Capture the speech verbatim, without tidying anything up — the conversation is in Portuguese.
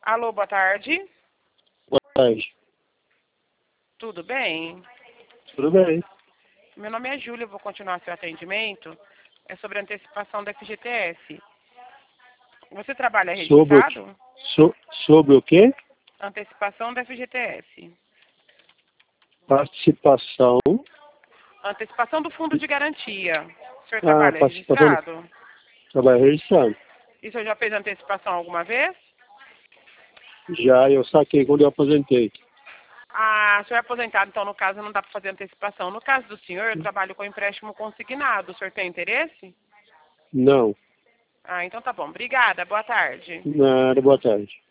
Alô, boa tarde. Boa tarde. Tudo bem? Tudo bem. Meu nome é Júlia, eu vou continuar seu atendimento. É sobre a antecipação da F G T S. Você trabalha Sobre o, registrado? so, sobre o quê? Antecipação da F G T S. Participação. Antecipação do fundo de garantia. O senhor Ah, trabalha participação do registrado? trabalho registrado. E o senhor já fez antecipação alguma vez? Já eu saquei quando eu aposentei. Ah, o senhor é aposentado, então no caso não dá para fazer antecipação. No caso do senhor, eu trabalho com empréstimo consignado. O senhor tem interesse? Não. Ah, então tá bom. Obrigada. Boa tarde. Nada, boa tarde.